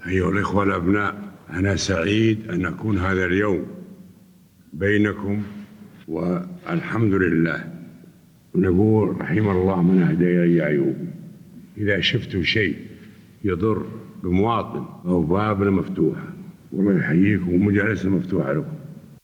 أيها الإخوة الأبناء، أنا سعيد أن أكون هذا اليوم بينكم، والحمد لله. ونقول رحم الله من أهدى يا أيوب. إذا شفتوا شيء يضر بمواطن أو بابنا مفتوحة، والله يحييكم ومجالسنا مفتوحة لكم.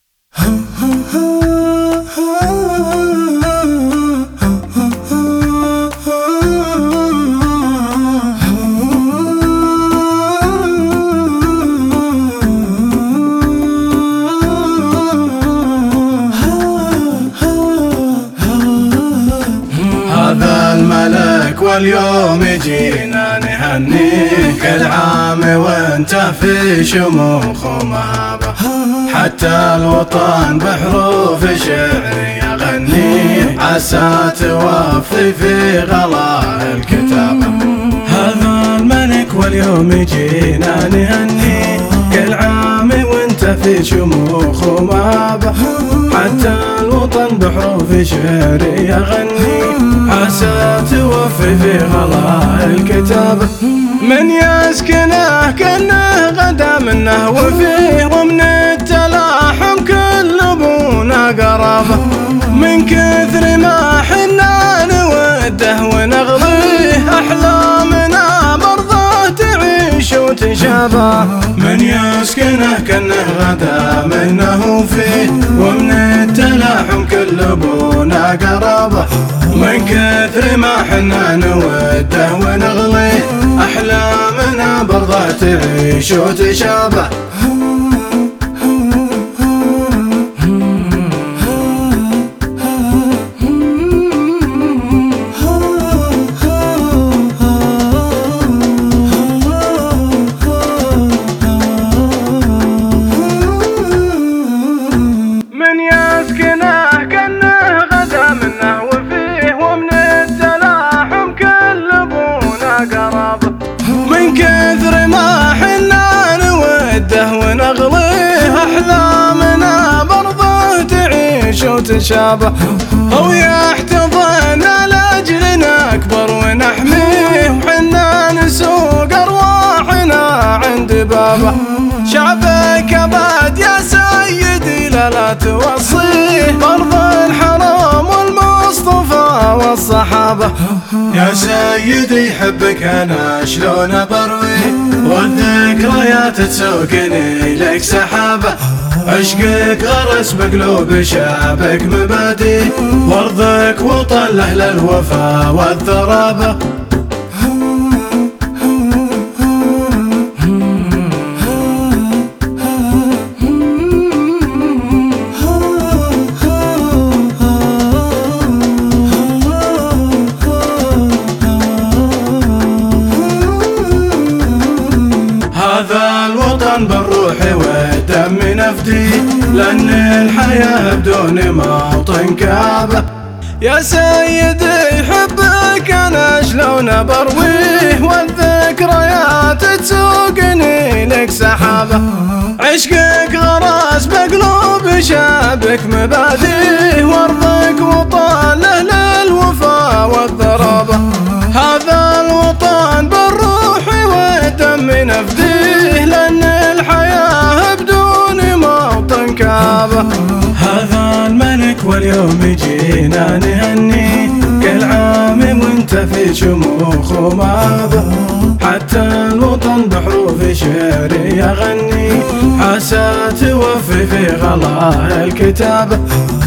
هذا الملك واليوم جينا نهنيه، كل عام وانت في شموخ ومهابة، حتى الوطن بحروف شعر يغنيه، عسى توفي في غلاء الكتابة. هذا الملك واليوم جينا نهنيه، كل عام وانت في شموخ ومهابة، حتى الوطن بحروف شعر يغني، عسى توفي في غلاء الكتابة. من يسكنه كأنه غدا منه وفيه، ومن التلاحم كل ابونا قرابة، من كثر ما حنا نوده ونغضيه، احلامنا مرضاه تعيش وتشابه. من يسكنه كأنه غدا منه فيه، ومن التلاحم كل ابونا قرابة، من كثر ما حنا نوده ونغليه، احلامنا برضه تعيش وتشابه. من يسكنه كأنه غدا منه وفيه، ومن التلاحم كل ابونا قرابة، من كثر ما حنا نوده ونغليه، احلامنا برضه تعيش وتشابه. هو يحتضن لاجلنا اكبر ونحميه، وحنا نسوق ارواحنا عند بابه. شعبك ابد يا سيدي لا توصيه، فرض الحرام والمصطفى والصحابة. يا سيدي حبك انا شلون برويه، والذكريات تسوقني لك سحابة، عشقك غرس بقلوب شعبك مبادئ، وارضك وطن لاهل الوفا والثرابة. هذا الوطن بالروح والدم نفدي، لأن الحياة بدون موطن كعبة. يا سيدي حبك أنا شلون برويه، والذكريات تسوقني لك سحابة، عشقك غرس بقلوب شعبك مبادئ، وارضك وطن لأهل الوفا والضرابة. هذا الوطن بالروح والدم نفديه، لأن الحياة بدون موطن كعبة. هذا الملك واليوم جينا نهنيه، كل عام وانت في شموخ ومهابة، حتى الوطن بحروف شعر يغني، عسى توفي في غلاء الكتابة.